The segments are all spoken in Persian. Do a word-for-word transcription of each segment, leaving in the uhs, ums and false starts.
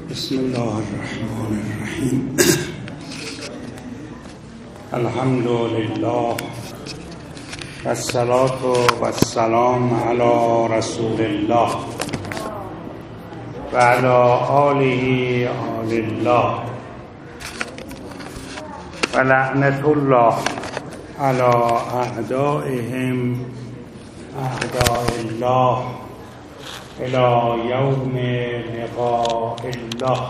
بسم الله الرحمن الرحیم. الحمد لله والصلاة والسلام علی رسول الله و علی آله آل الله و لعنت الله علی اعدائهم اعداء الله الى یوم لقاء الله.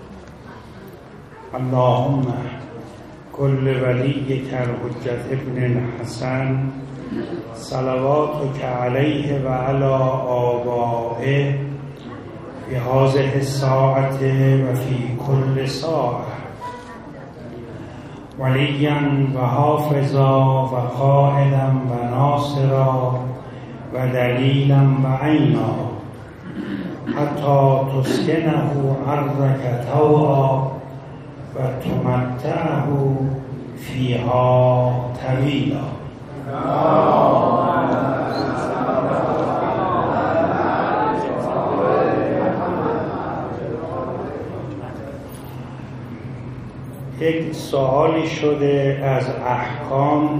اللهم كل وليك الحجة ابن الحسن صلواتك عليه وعلى آبائه في هذه الساعة وفي كل ساعة وليا وحافظا وقائدا وناصرا ودليلا وعينا حتى تسكنه أرضك طوعا وتمتعه فيها طويلا. یک سوالی شده از احکام.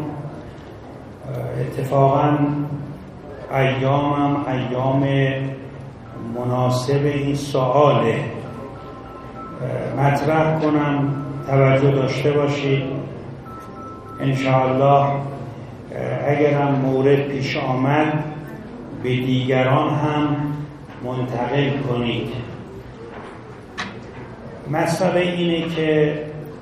اتفاقا ایامم ایام مناسب این سواله، مطرح کنم، توجه داشته باشید. انشاءالله اگرم مورد پیش آمد به دیگران هم منتقل کنید. مسئله اینه که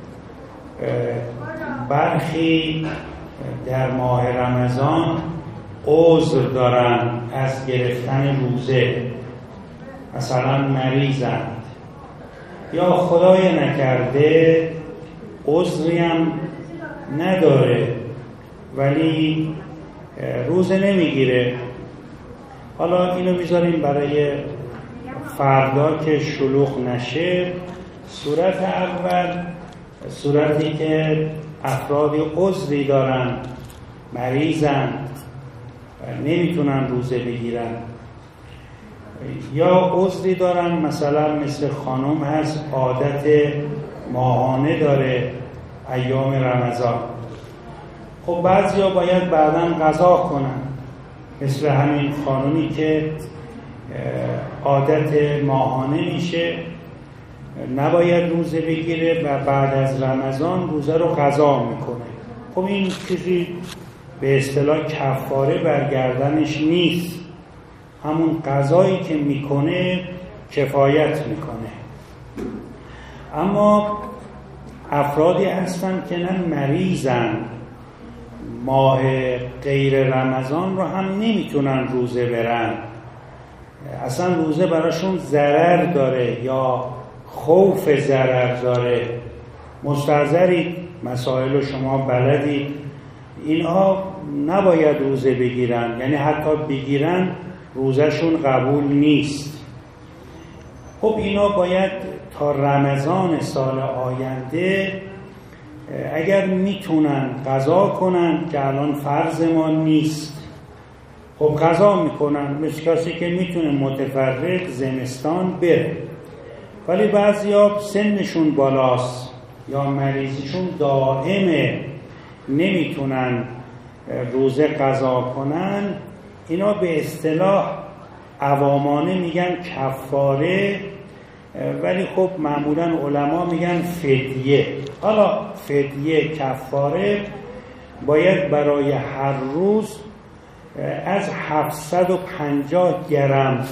برخی در ماه رمضان عذر دارن از گرفتن روزه، مثلا مریضند یا خدای نکرده عذری هم نداره ولی روزه نمیگیره. حالا اینو میذاریم برای فردا که شلوغ نشه. صورت اول صورتی که افرادی عذری دارن، مریضن، نمیتونن روزه بگیرن یا عذری دارن، مثلا مثل خانم هست عادت ماهانه داره ایام رمضان. خب بعضیا باید بعداً قضا کنن، مثل همین خانومی که عادت ماهانه میشه نباید روزه بگیره و بعد از رمضان روزه رو قضا میکنه. خب این چیزی به اصطلاح کفاره برگردنش نیست، همون قضایی که میکنه کفایت میکنه. اما افرادی هستن که نه مریضن، ماه غیر رمضان رو هم نمیتونن روزه برن، اصلا روزه براشون ضرر داره یا خوف ضرر داره. مستحضرید، مسائل شما بلدید، اینها نباید روزه بگیرن، یعنی حتی بگیرن روزشون قبول نیست. خب اینا باید تا رمضان سال آینده اگر میتونن قضا کنن که الان فرض ما نیست، خب قضا میکنن، مثل کسی که میتونه متفرق زمستان بره. ولی بعضیا سنشون بالاست یا مریضیشون دائمه، نمیتونن روزه قضا کنن، اینا به اصطلاح عوامانه میگن کفاره، ولی خب معمولا علما میگن فدیه. حالا فدیه، کفاره باید برای هر روز از هفتصد و پنجاه گرم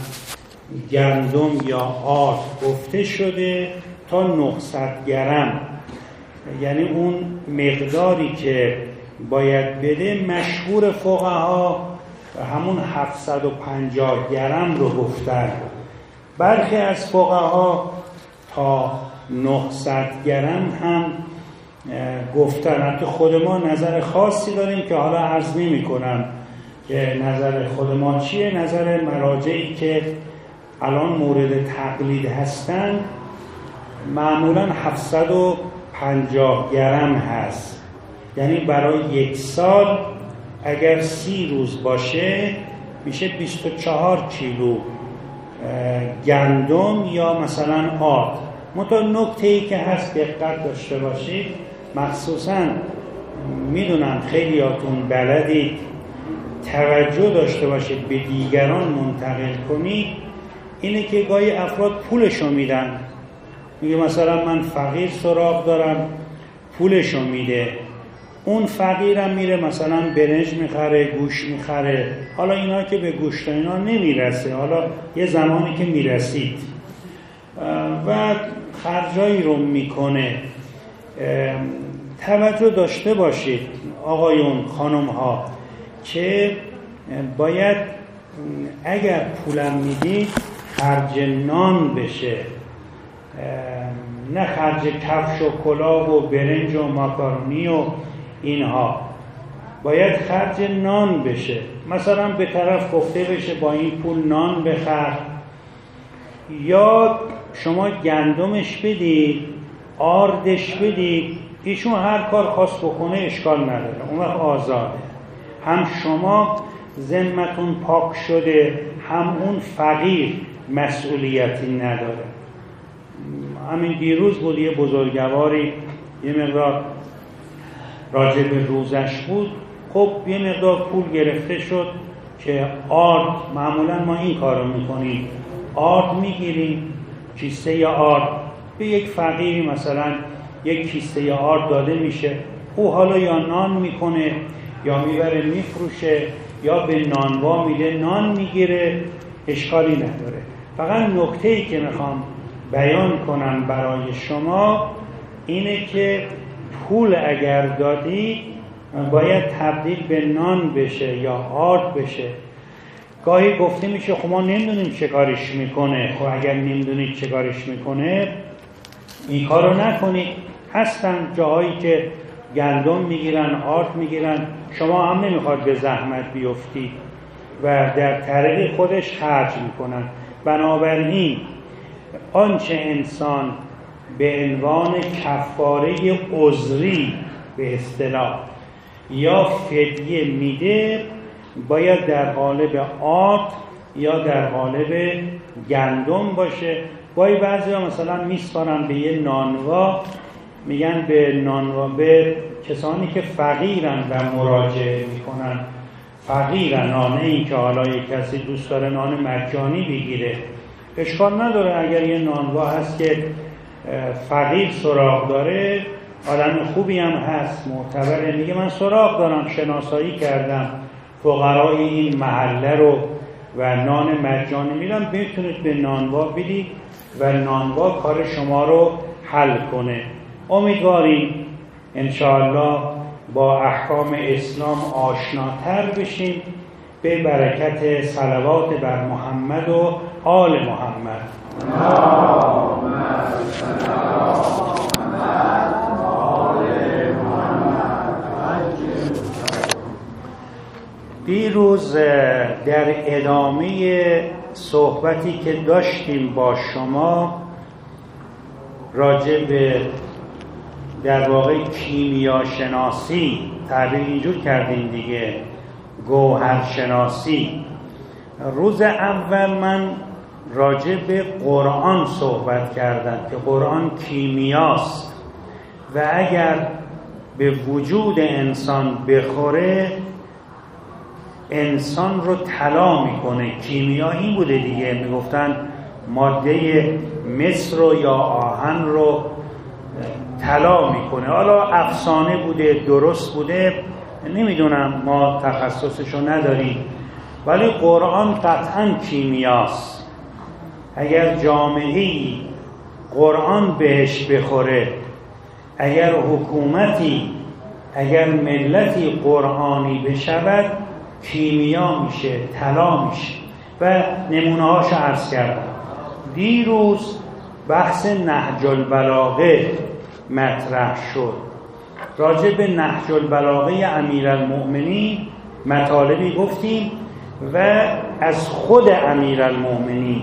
گندم یا آرد گفته شده تا نهصد گرم، یعنی اون مقداری که باید بده مشهور فقها همون هفتصد و پنجاه گرم رو گفتن. برخی از فقها تا نهصد گرم هم گفتن. حتی خود ما نظر خاصی داریم که حالا عرض نمی کنم که نظر خود ما چیه. نظر مراجعی که الان مورد تقلید هستن معمولا هفتصد و پنجاه گرم هست، یعنی برای یک سال اگر سی روز باشه میشه بیست و چهار کیلو گندم یا مثلا آرد. منتها نکته‌ای که هست دقت داشته باشید، مخصوصاً میدونم خیلیاتون بلدید توجه داشته باشید به دیگران منتقل کنید، اینه که گاهی افراد پولشو میدن، میگه مثلا من فقیر سراغ دارم، پولشو میده، اون فقیرم میره مثلا برنج میخره، گوشت میخره. حالا اینا که به گوشت اینا نمیرسه، حالا یه زمانی که میرسید و خرجایی رو میکنه. توجه داشته باشید آقایون خانم ها که باید اگر پولم میدید خرج نان بشه، نه خرج کفش و کلاه و برنج و ماکارونی و اینها. باید خرج نان بشه، مثلا به طرف گفته بشه با این پول نان بخر، یا شما گندمش بدید، آردش بدید، ایشون هر کار خاص بکنه اشکال نداره، اون وقت آزاده. هم شما ذمتون پاک شده، هم اون فقیر مسئولیتی نداره. همین دیروز بود یه بزرگواری یه مقدار راجع به روزش بود، خب یه مقدار پول گرفته شد که آرد، معمولا ما این کارو میکنیم، آرد میگیریم، کیسه یا آرد به یک فقیری مثلا یک کیسه یا آرد داده میشه، او حالا یا نان میکنه یا میبره میفروشه یا به نانوا میده نان میگیره، اشکالی نداره. فقط نکته‌ای که میخوام بیان کنم برای شما اینه که پول اگر دادی باید تبدیل به نان بشه یا آرد بشه. گاهی گفته میشه خب ما نمیدونیم چه کارش میکنه. خب اگر نمیدونید چه کارش میکنه این کارو نکنید. هستن جاهایی که گندم میگیرن، آرد میگیرن، شما هم نمیخواد به زحمت بیفتید و در طریق خودش خرج میکنن. بنابراین آنچه انسان به عنوان کفاره عذری به اصطلاح یا فدیه میده باید در قالب آرد یا در قالب گندم باشه. گاهی بعضی ها مثلا میسپارن به یه نانوا، میگن به نانوا، به کسانی که فقیرن و مراجعه میکنن، فقیرن، نه این که حالا یک کسی دوست داره نان مجانی بگیره، اشکال نداره. اگر یه نانوا هست که فقیر سراغ داره، آدم خوبی هم هست، معتبره، میگه من سراغ دارم، شناسایی کردم فقرای این محله رو و نان مجانی میدم، بتونید به نانوا بدید و نانوا کار شما رو حل کنه. امیدواریم انشاءالله با احکام اسلام آشناتر بشیم به برکت صلوات بر محمد و آل محمد. دیروز در ادامه صحبتی که داشتیم با شما راجع به در واقع کیمیا شناسی، تعبیر اینجور کردیم دیگه، گوهر شناسی. روز اول من راجع به قرآن صحبت کردم که قرآن کیمیاست و اگر به وجود انسان بخوره انسان رو طلا میکنه. کیمیا این بوده دیگه، میگفتن ماده مس رو یا آهن رو طلا میکنه. حالا افسانه بوده، درست بوده، نمیدونم، ما تخصصشو نداریم، ولی قرآن قطعا کیمیاست. اگر جامعه‌ای قرآن بهش بخوره، اگر حکومتی، اگر ملتی قرآنی بشود، کیمیا میشه، طلا میشه. و نمونه هاشو عرض کردم. دیروز بحث نهج البلاغه مطرح شد. راجع به نهج البلاغه امیرالمؤمنین مطالبی گفتیم و از خود امیرالمؤمنین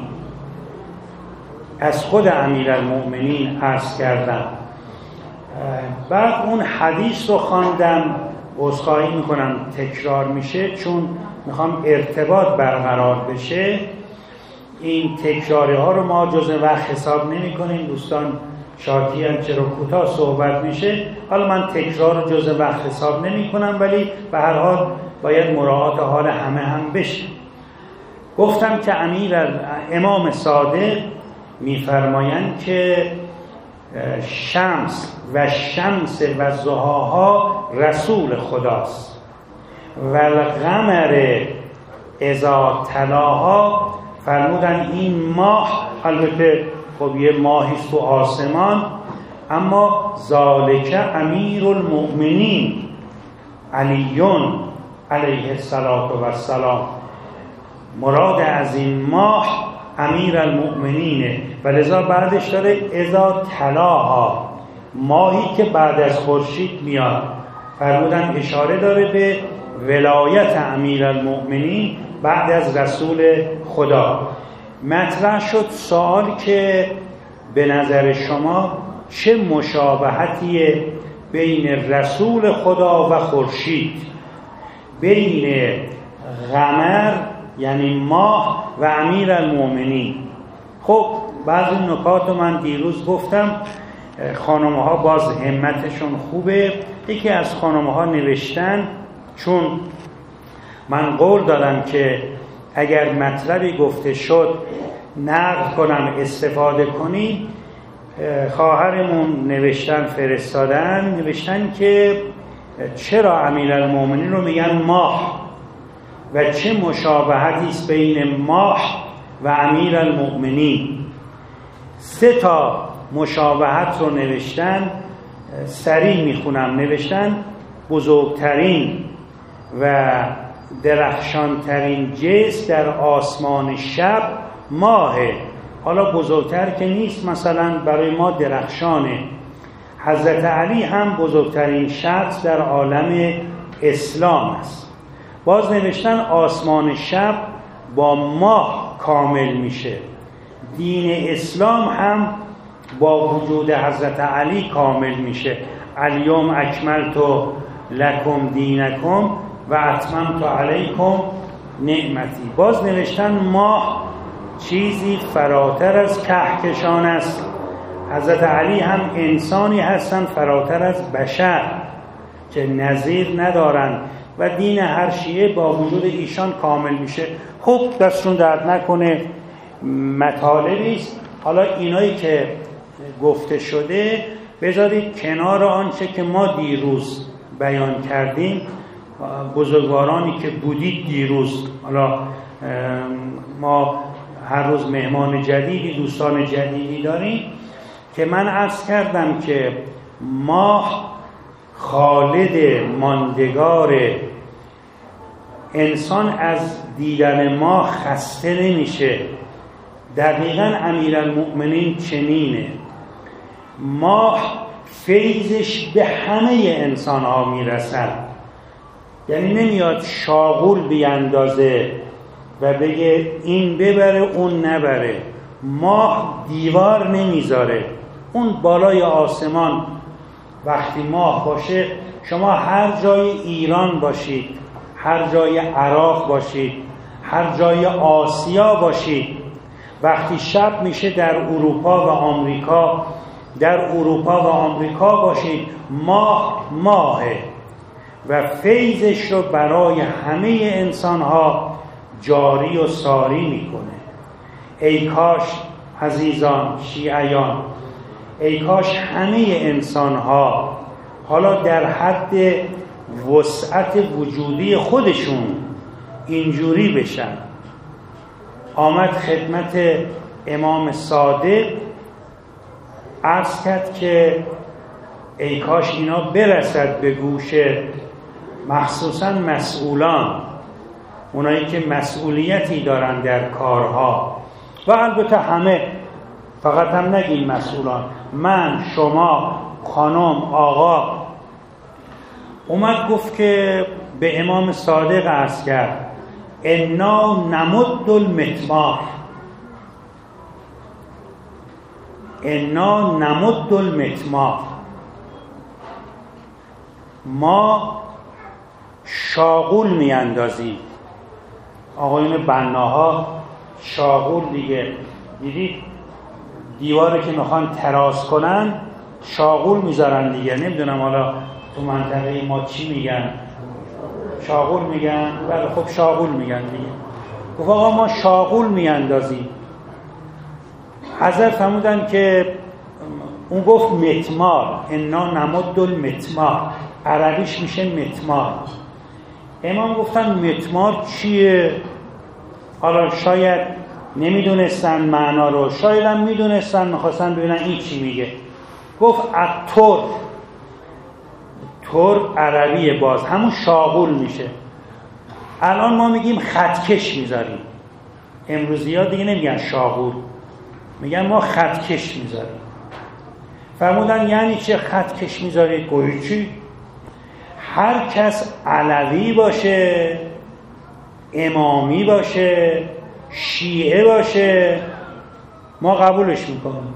از خود امیرالمؤمنین عرض کردم. بعد اون حدیث رو خواندم، عذرخواهی میکنم تکرار میشه چون میخوام ارتباط برقرار بشه. این تکراری ها رو ما جزء وقت حساب نمی کنیم. دوستان شاکی هم چرا کوتاه صحبت میشه. حالا من تکرار رو جزء وقت حساب نمی کنم، ولی به هر حال باید مراعات حال همه هم بشه. گفتم که امیر امام صادق میفرمایند که شمس و شمس و ضحاها رسول خداست و القمر اذا تلاها، فرمودن این ماه، البته خب یه ماهی تو آسمان، اما ذالک امیر المؤمنین علیون علیه الصلاة و السلام، مراد از این ماه امیر المؤمنینه. و لذا بعدش داره اذا تلاها، ماهی که بعد از خورشید میاد. فرمودن اشاره داره به ولایت امیر المؤمنین بعد از رسول خدا. مطرح شد سوال که به نظر شما چه مشابهتیه بین رسول خدا و خورشید، بین قمر یعنی ماه و امیر المؤمنین؟ خب بعضی نکات رو من دیروز گفتم. خانمه ها باز همتشون خوبه. یکی از خانمه ها نوشتن، چون من قول دادم که اگر مطلبی گفته شد نقل کنم استفاده کنی، خواهرمون نوشتن فرستادن نوشتن که چرا امیرالمومنین رو میگن ماه و چه مشابهتی است بین ماه و امیرالمومنین. سه تا مشابهت رو نوشتن، سریع میخونم. نوشتن بزرگترین و درخشانترین جسم در آسمان شب ماهه. حالا بزرگتر که نیست، مثلا برای ما درخشانه. حضرت علی هم بزرگترین شخص در عالم اسلام است. باز نوشتن آسمان شب با ماه کامل میشه. دین اسلام هم با وجود حضرت علی کامل میشه. الیوم اکملت لکم دینکم و اتممت علیکم نعمتی. باز نوشتن ماه چیزی فراتر از کهکشان است. حضرت علی هم انسانی هستن فراتر از بشر که نظیر ندارن و دین هر شیعه با وجود ایشان کامل میشه. خب دستشون درد نکنه، مطالبی است. حالا اینایی که گفته شده بذارید کنار آنچه که ما دیروز بیان کردیم. بزرگوارانی که بودید دیروز، حالا ما هر روز مهمان جدیدی، دوستان جدیدی داریم، که من عرض کردم که ماه خالد ماندگار، انسان از دیدن ماه خسته نمیشه. دقیقاً امیرالمؤمنین چنینه. ماه فیضش به همه انسان ها میرسد، یعنی نمیاد شاغول بیاندازه و بگه این ببره اون نبره. ماه دیوار نمیذاره. اون بالای آسمان وقتی ماه باشه، شما هر جای ایران باشید، هر جای عراق باشید، هر جای آسیا باشید، وقتی شب میشه در اروپا و آمریکا، در اروپا و آمریکا باشید، ماه ماهه و فیضش رو برای همه انسان ها جاری و ساری میکنه. ای کاش عزیزان شیعیان، ای کاش همه انسان ها حالا در حد وسعت وجودی خودشون اینجوری بشن. آمد خدمت امام صادق عرض کرد که ای کاش اینا برسد به گوش مخصوصا مسئولان، اونایی که مسئولیتی دارن در کارها، و البته همه، فقط هم نگیم مسئولان، من، شما، خانم، آقا. اومد گفت که به امام صادق عرض کرد انا نمد المطمار، انا نمد المطمار، ما شاغول می اندازیم. آقایون بناها شاغول دیگه. دیدید دیواری که میخوان تراس کنن شاغول میذارن دیگه. نمیدونم حالا تو منطقه ما چی میگن، شاغول میگن؟ بله خب شاغول میگن دیگه. گفت آقا ما شاغول میاندازیم. حضرت فرمودن که اون گفت متمار، انا نمد المتمار، عربیش میشه متمار. امام گفتن متمار چیه؟ حالا شاید نمیدونستن معنا رو، شاید هم میدونستن میخواستن ببینن این چی میگه. گفت التور، تور عربیه، باز همون شاغول میشه. الان ما میگیم خطکش میذاریم، امروزی ها دیگه نمیگن شاغول، میگن ما خطکش میذاریم. فرمودن یعنی چه خطکش میذارید؟ گویی چی؟ هر کس علوی باشه، امامی باشه، شیعه باشه، ما قبولش میکنیم.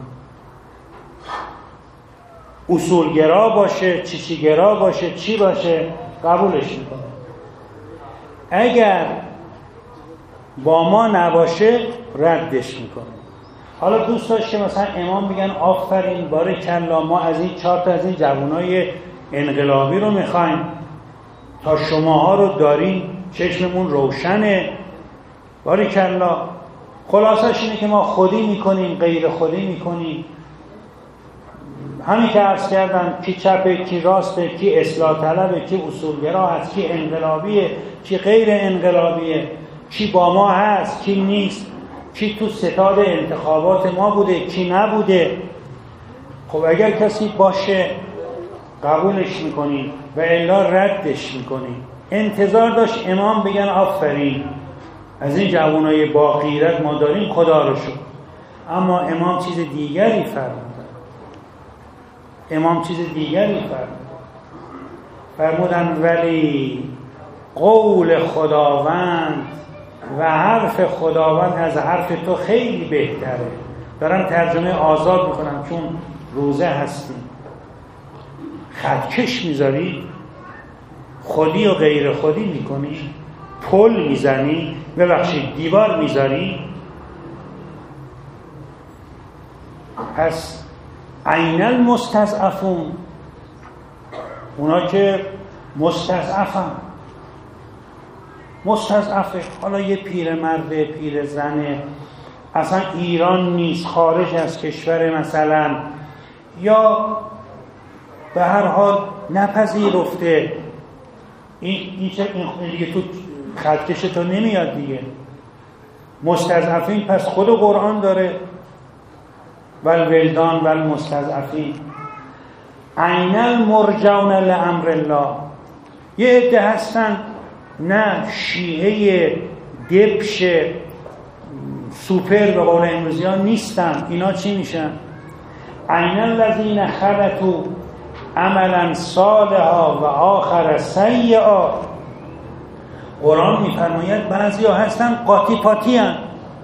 اصولگرا باشه، چیچیگرا باشه، چی باشه، قبولش میکنیم. اگر با ما نباشه ردش میکنیم. حالا دوست داشت که مثلا امام بگن آفرین بارکالله ما از این چهار تا از این جوانای انقلابی رو میخوایم، تا شماها رو دارین چشممون روشنه، بارکالله. خلاصش اینه که ما خودی میکنیم، غیر خودی میکنیم. همین که عرض کردم، کی چپه، کی راسته، کی اصلاح طلبه، کی اصولگرا هست، کی انقلابیه، کی غیر انقلابیه، کی با ما هست، کی نیست، کی تو ستاد انتخابات ما بوده، کی نبوده. خب اگر کسی باشه قبولش میکنیم و الا ردش میکنیم. انتظار داشت امام بگن آفرین از این جوانای با غیرت ما داریم، خدا رو شکر. اما امام چیز دیگری فرمودن. امام چیز دیگری فرمودن. فرمودن ولی قول خداوند و حرف خداوند از حرف تو خیلی بهتره. دارم ترجمه آزاد میکنم چون روزه هستیم. خطکش میذاری، خودی و غیر خودی میکنی، پل میزنی، ببخشید دیوار میذاری. پس عین المستضعفون، اونا که مستضعفن، مستضعفه، حالا یه پیرمرده، پیر زنه، اصلا ایران نیست، خارج از کشور مثلا، یا به هر حال نپذیرفته. این این چه این دیگه تو خطکش تو نمیاد دیگه. مستضعفین پس خود قرآن داره، والولدان والمستضعفین عین المرجون لامر الله. یه عده هستن نه شیعه دبش سوپر به قول امروزی ها نیستن. اینا چی میشن؟ عین الذین خلطوا عملا صالحا و آخر سیئا. قرآن میفرماید بعضی ها هستن قاطی پاتی هن.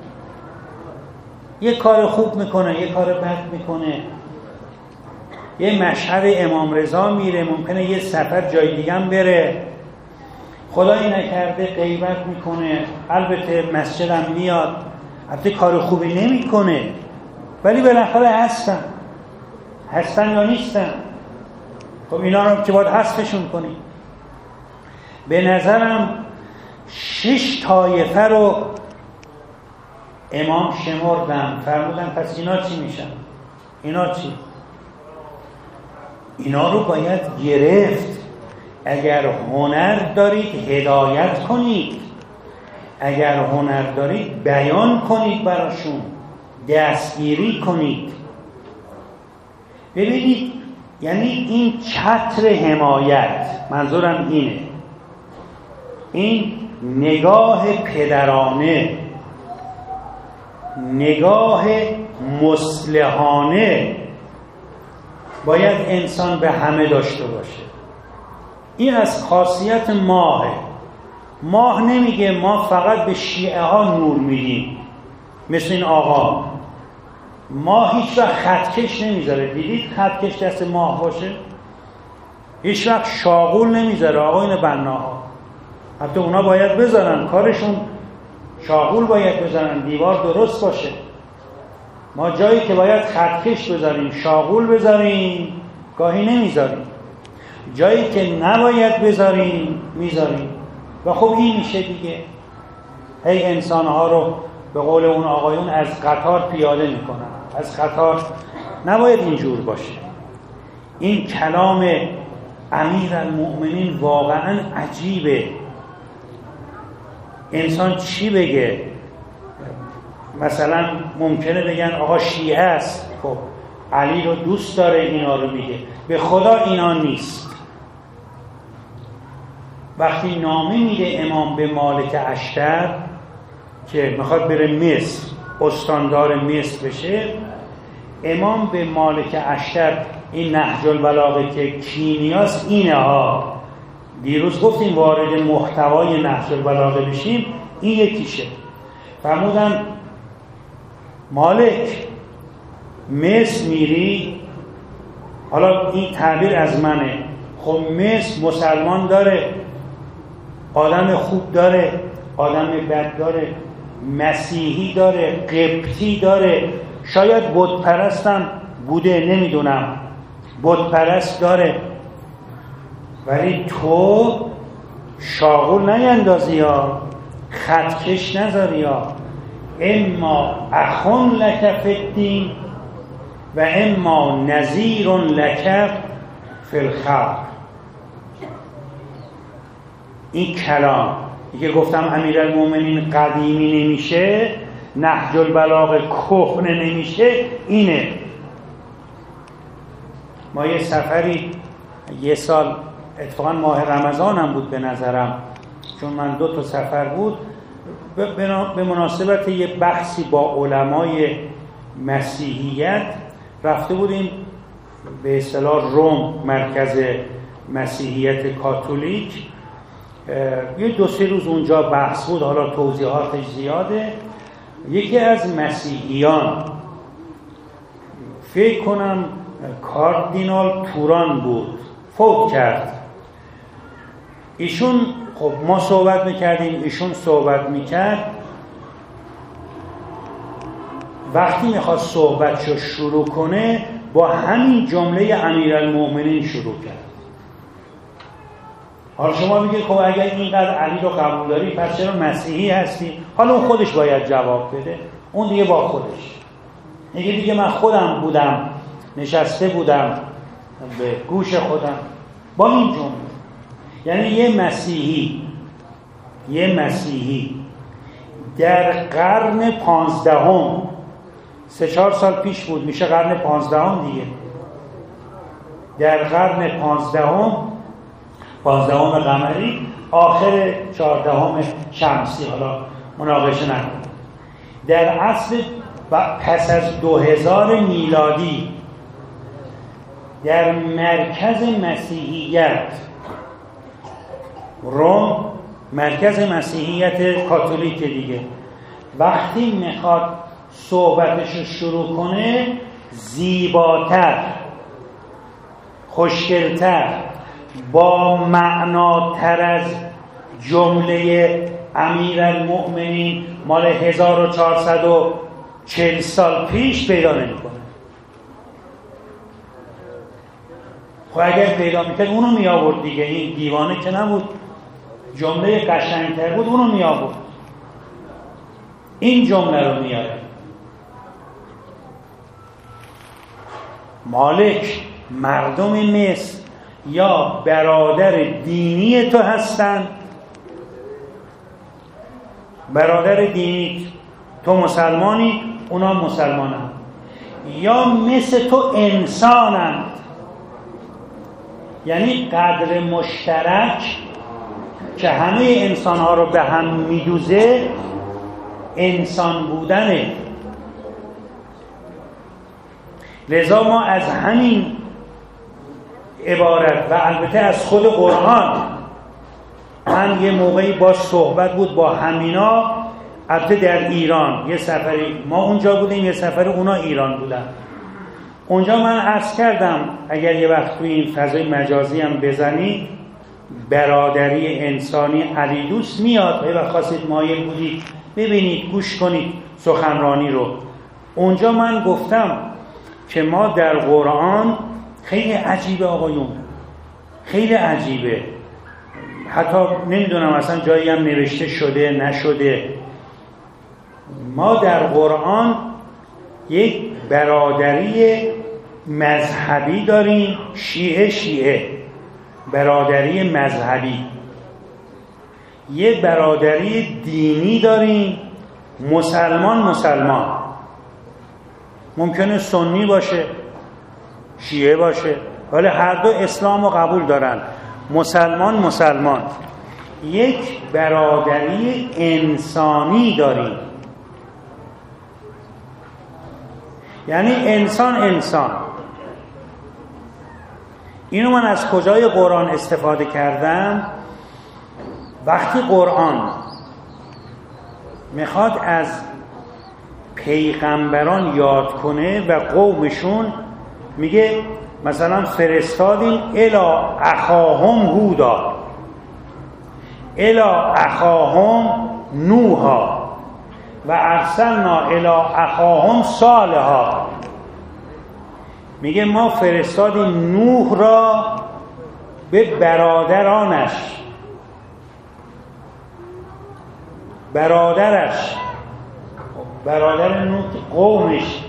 یه کار خوب میکنه، یه کار بد میکنه. یه مشهد امام رضا میره، ممکنه یه سفر جای دیگه هم بره، خدایی نکرده غیبت میکنه، البته مسجد هم میاد، البته کار خوبی نمیکنه، ولی بالاخره هستن. هستن یا نیستن؟ خب اینا رو که باید حذفشون کنی. به نظرم شش طایفه رو امام شمردن، فرمودن پس اینا چی میشن؟ اینا چی؟ اینا رو باید گرفت. اگر هنر دارید هدایت کنید، اگر هنر دارید بیان کنید براشون، دستگیری کنید. ببینید یعنی این چتر حمایت، منظورم اینه، این نگاه پدرانه، نگاه مصلحانه باید انسان به همه داشته باشه. این از خاصیت ماهه. ماه نمیگه ما فقط به شیعه ها نور میدیم مثل این آقا. ماه هیچ وقت خطکش نمیذاره. دیدید خطکش دست ماه باشه؟ هیچ وقت شاغول نمیذاره آقایون بناها. حتی اونا باید بذارن، کارشون شاغول باید بزنن، دیوار درست باشه. ما جایی که باید خطکش بذاریم، شاغول بذاریم، گاهی نمیذاریم. جایی که نباید بذاریم میذاریم. و خب این میشه دیگه، هی انسانها رو به قول اون آقایون از قطار پیاده میکنن. از قطار نباید اینجور باشه. این کلام امیرالمؤمنین واقعا عجیبه. انسان چی بگه؟ مثلا ممکنه بگن آقا شیعه است، خب علی رو دوست داره، اینا رو میگه. به خدا اینا نیست. وقتی نامه میده امام به مالک اشتر که میخواد بره مصر، استاندار مصر بشه، امام به مالک اشتر، این نهج البلاغه که کیمیاست اینه ها، دیروز گفتیم وارد محتوای نهج البلاغه بشیم، این یکیشه. فرمودن مالک مصر میری، حالا این تعبیر از منه، خب مصر مسلمان داره، آدم خوب داره، آدم بد داره، مسیحی داره، قبطی داره، شاید بت پرستم بوده نمیدونم، بت پرست داره، ولی تو شاغول نیندازی یا خطکش نذاری یا اما اخون لک فی الدین و اما نذیر لک فی الخلق. این کلام که گفتم امیرالمؤمنین قدیمی نمیشه، نهج البلاغه کهنه نمیشه، اینه. ما یه سفری یه سال، اتفاقا ماه رمضان هم بود به نظرم، چون من دو تا سفر بود، به مناسبت یه بحثی با علمای مسیحیت رفته بودیم به اصطلاح روم، مرکز مسیحیت کاتولیک. یه دو سه روز اونجا بحث بود، حالا توضیحاتش زیاده. یکی از مسیحیان، فکر کنم کاردینال توران بود، فوت کرد. ایشون، خب ما صحبت میکردیم، ایشون صحبت میکرد. وقتی میخواد صحبتشو شروع کنه با همین جمله امیرالمؤمنین شروع کرد. حالا شما میگید خب اگر اینقدر علی رو قبول داری پس چرا مسیحی هستی؟ حالا اون خودش باید جواب بده، اون دیگه با خودش. میگه دیگه من خودم بودم، نشسته بودم به گوش خودم با این جمله. یعنی یه مسیحی یه مسیحی در قرن پانزدهم، سه چهار سال پیش بود، میشه قرن پانزدهم دیگه، در قرن پانزدهم پانزدهم قمری، آخر چهاردهم شمسی، حالا مناقشه نکنیم، در عصر پس از دو هزار میلادی در مرکز مسیحیت روم، مرکز مسیحیت کاتولیک دیگه، وقتی میخواد صحبتشو شروع کنه زیباتر، خوشگلتر، با معناتر از جمله امیرالمؤمنین مال هزار و چهارصد و چهل سال پیش پیدا نمی‌کنه. خب اگر پیدا می‌کرد اونو می آورد دیگه، این دیوانه که نبود، جمله قشنگتر بود اونو می آورد. این جمله رو میاره. مالک مردم مصر یا برادر دینی تو هستن، برادر دینی، تو مسلمانی اونا مسلمانن، یا مثل تو انسانن، یعنی قدر مشترک که همه انسانها رو به هم میدوزه انسان بودنه. لذا ما از همین عبارت و البته از خود قرآن، من یه موقعی با صحبت بود با همینا، البته در ایران یه سفری ما اونجا بودیم، یه سفری اونا ایران بودن. اونجا من عرض کردم اگر یه وقت توی این فضای مجازی هم بزنید، برادری انسانی علی دوست میاد. یه وقت خواستید مایل بودید ببینید، گوش کنید سخنرانی رو. اونجا من گفتم که ما در قرآن خیلی عجیبه آقایون، خیلی عجیبه، حتی نمیدونم اصلا جایی هم نوشته شده نشده. ما در قرآن یک برادری مذهبی داریم، شیعه شیعه، برادری مذهبی. یک برادری دینی داریم، مسلمان مسلمان. ممکنه سنی باشه، شیعه باشه، ولی هر دو اسلام رو قبول دارن، مسلمان مسلمان. یک برادری انسانی داریم، یعنی انسان انسان. اینو من از کجای قرآن استفاده کردم؟ وقتی قرآن میخواد از پیغمبران یاد کنه و قومشون، میگه مثلا فرستادیم الی اخاهم هودا، الی اخاهم نوحا و ارسلنا الی اخاهم صالحا. میگه ما فرستادیم نوح را به برادرانش، برادرش برادر نوح قومش،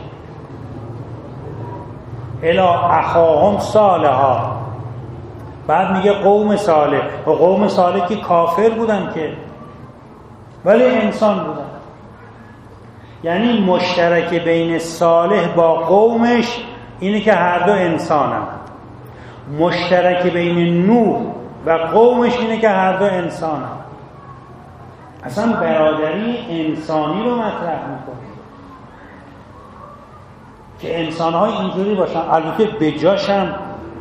الی اخاهم صالحا. بعد میگه قوم صالح، و قوم صالح که کافر بودن که، ولی انسان بودن. یعنی مشترک بین صالح با قومش اینه که هر دو انسانن. مشترک بین نوح و قومش اینه که هر دو انسانن. اصلا برادری انسانی رو مطرح میکنه که انسان‌های اینجوری باشن. البته به جاش هم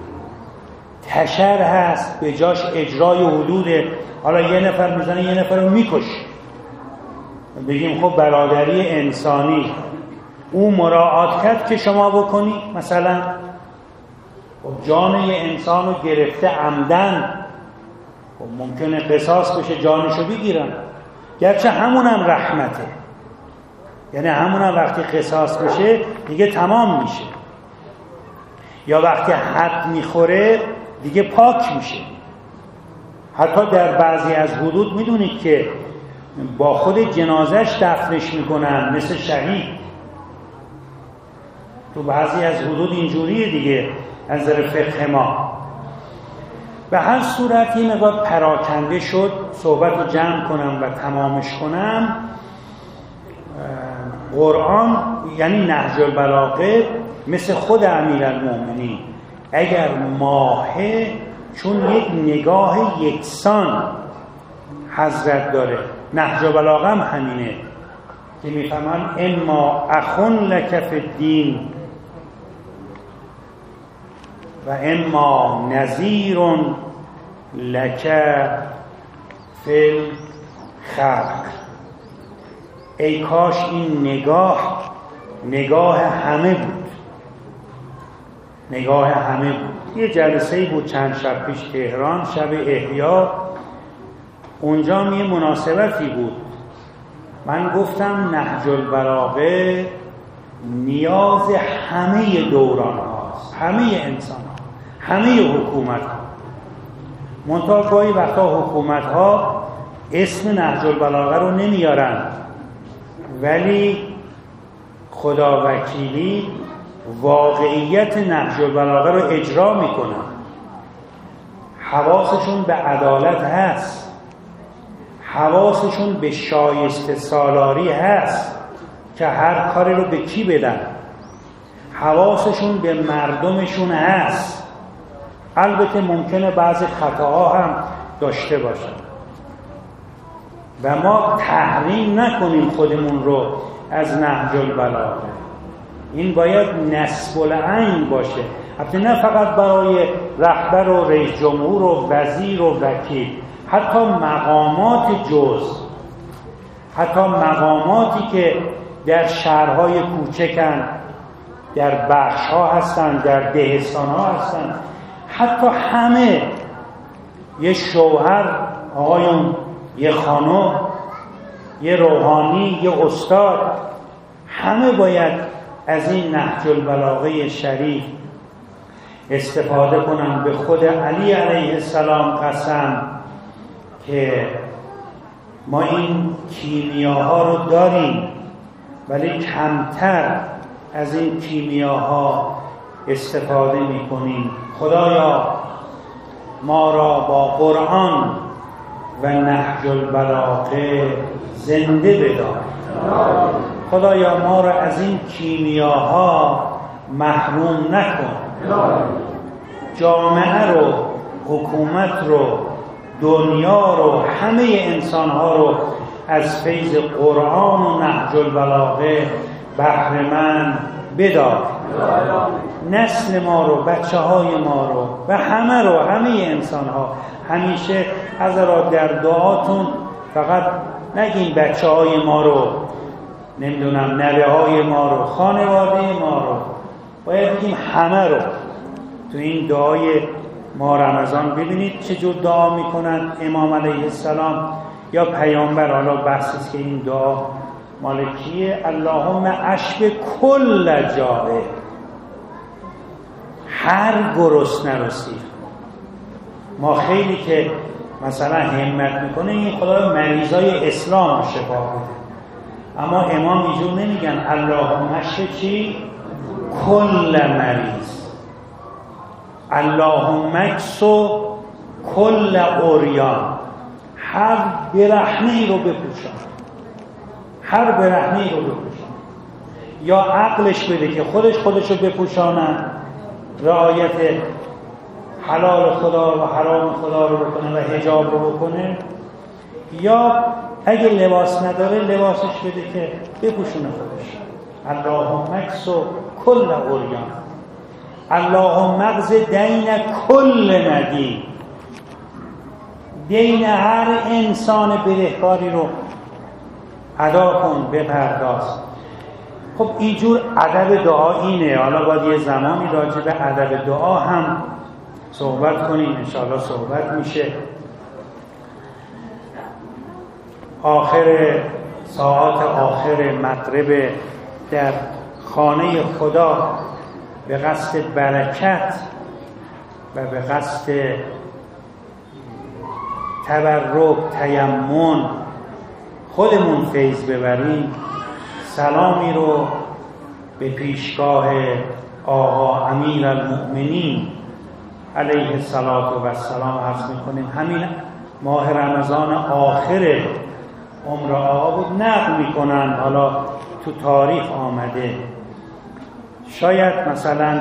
تشر هست، به جاش اجرای حدوده. حالا یه نفر میزنه یه نفر رو میکشه، بگیم خب برادری انسانی، او مراعات کرد که شما بکنی. مثلا خب جان یه انسان رو گرفته عمدن، خب ممکنه قصاص بشه، جانشو بگیرن، گرچه همونم رحمته. یعنی همونم وقتی قصاص بشه دیگه تمام میشه، یا وقتی حد میخوره دیگه پاک میشه. حتی در بعضی از حدود میدونید که با خود جنازش دفنش میکنن، مثل شهید. تو بعضی از حدود اینجوریه دیگه از نظر فقه ما. به هر صورت این مقدار پراکنده شد، صحبت رو جمع کنم و تمامش کنم. قرآن یعنی نهج البلاغه مثل خود امیرالمومنین، اگر ماهه، چون یک نگاه یکسان حضرت داره. نهج البلاغه هم همینه که میفهمن اما اخون لک فی الدین و اما نذیر لک فی الخلق. ای کاش این نگاه نگاه همه بود، نگاه همه بود. یه جلسه‌ای بود چند شب پیش تهران، شب احیا، اونجا یه مناسبتی بود. من گفتم نهج البلاغه نیاز همه دوران هاست، همه انسان ها، همه حکومت ها. منتها گاهی وقتا حکومت ها اسم نهج البلاغه رو نمیارن، ولی خدا وکیلی واقعیت نهج البلاغه رو اجرا میکنن. حواسشون به عدالت هست، حواسشون به شایسته سالاری هست که هر کاری رو به کی بدن، حواسشون به مردمشون هست. البته ممکنه بعضی خطاها هم داشته باشن و ما تحریم نکنیم خودمون رو از نهج البلاغه. این باید نصب العین باشه، البته نه فقط برای رهبر و رئیس جمهور و وزیر و وکیل، حتی مقامات جز، حتی مقاماتی که در شهرهای کوچکن، در بخش‌ها هستن، در دهستان‌ها هستن، حتی همه، یه شوهر، آقایون، یه خانم، یه روحانی، یه استاد، همه باید از این نهج البلاغه شریف استفاده کنن. به خود علی علیه السلام قسم که ما این کیمیاها رو داریم ولی کمتر از این کیمیاها استفاده میکنیم. خدایا ما را با قرآن و نهج البلاغه زنده بدار. خدایا ما را از این کیمیاها محروم نکن. جامعه رو، حکومت رو، دنیا رو، همه انسانها رو از فیض قرآن و نهج البلاغه بهره مند بدار. نسل ما رو، بچه های ما رو و همه رو، همه انسان ها. همیشه حضرات در دعاتون فقط نگین بچه های ما رو، نمیدونم نوه های ما رو، خانواده ما رو، باید بگیم همه رو. تو این دعای ما رمضان ببینید چجور دعا میکنن امام علیه السلام یا پیامبر. حالا بحثیست که این دعا مال کیه؟ اللهم اشب کل جائع، هر گرسنه رو سیر. ما خیلی که مثلا همت میکنه این خدا مریضای اسلام رو شفا بده، اما امام اینجور نمیگن اللهم اشب چی؟ کل مریض، اللهم اکسو کل عریان، هر برهنه‌ای رو بپوشان، هر برهنه‌ای رو بپوشان. یا عقلش بده که خودش خودش رو بپوشانن، رعایت حلال خدا و حرام خدا رو بکنه و حجاب رو بکنه، یا اگه لباس نداره لباسش بده که بپوشونه خودش. اللهم اکسو کل عریان، اللهم اقض دین کل مدین، دین هر انسان بدهکاری رو ادا کن، بپرداز. خب اینجور ادب دعا اینه. حالا باید یه زمانی راجع به ادب دعا هم صحبت کنیم، انشاءالله صحبت میشه. آخر ساعات آخر مغرب در خانه خدا به قصد برکت و به قصد تبرک، تیمم، خودمون فیض ببریم، سلامی رو به پیشگاه آقا امیر المؤمنین علیه الصلاة و السلام عرض میکنیم. همین ماه رمضان آخر عمر آقا بود، نقل میکنن، حالا تو تاریخ آمده. شاید مثلا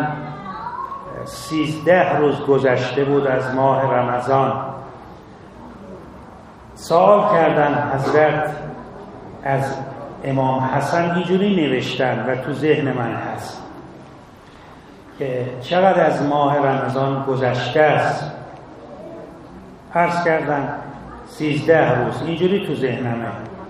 سیزده روز گذشته بود از ماه رمضان. سوال کردن حضرت از امام حسن، اینجوری نوشتن و تو ذهن من هست که چقدر از ماه رمضان گذشته است. عرض کردن سیزده روز، اینجوری تو ذهنمه.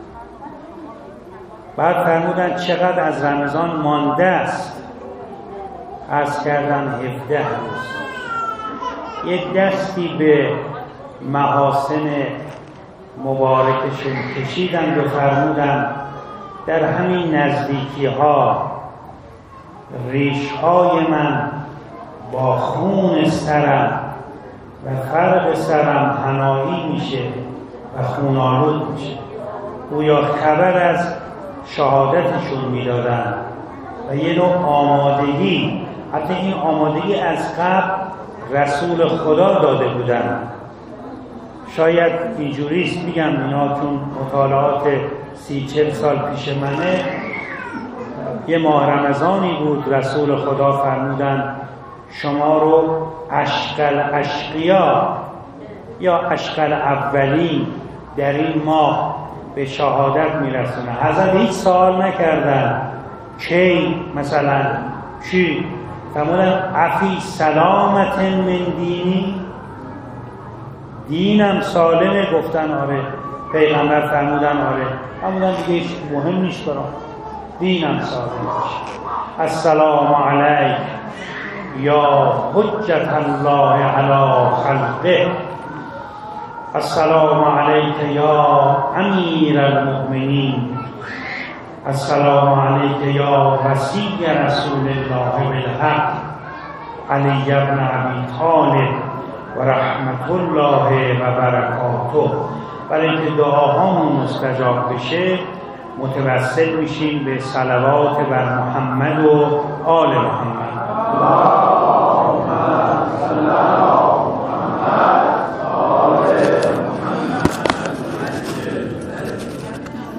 بعد فرمودن چقدر از رمضان مانده است. عرض کردن هفده روز. یک دستی به محاسن مبارکشون کشیدند و فرمودند در همین نزدیکی ها ریش های من با خون سرم و فرق سرم حنایی میشه و خونالود میشه. گویا خبر از شهادتشون میدادن و یه نوع آمادگی، حتی این آمادگی از قبل رسول خدا داده بودن. شاید اینجوریست، میگم اینا چون مطالعات سی چل سال پیش منه. یه ماه رمضانی بود رسول خدا فرمودن شما رو اشقل اشقیا یا اشقل اولین در این ماه به شهادت میرسونه. حضرت هیچ سوال نکردن کی مثلا چی، فرمودن افی سلامت من دینی، دینم سالمه. گفتن آره. پیغمبر فرمودن آره. فرمودن دیگه هیچ مهم نیست برام، دینم سالم باشه. السلام علیک یا حجت الله علی خلقه، السلام علیک یا امیر المؤمنین، السلام علیک یا وصی رسول الله بالحق علی ابن ابی طالب و رحمت الله و برکاته. برای اینکه دعاهامون مستجاب بشه متوسل میشیم به صلوات بر محمد و آل محمد.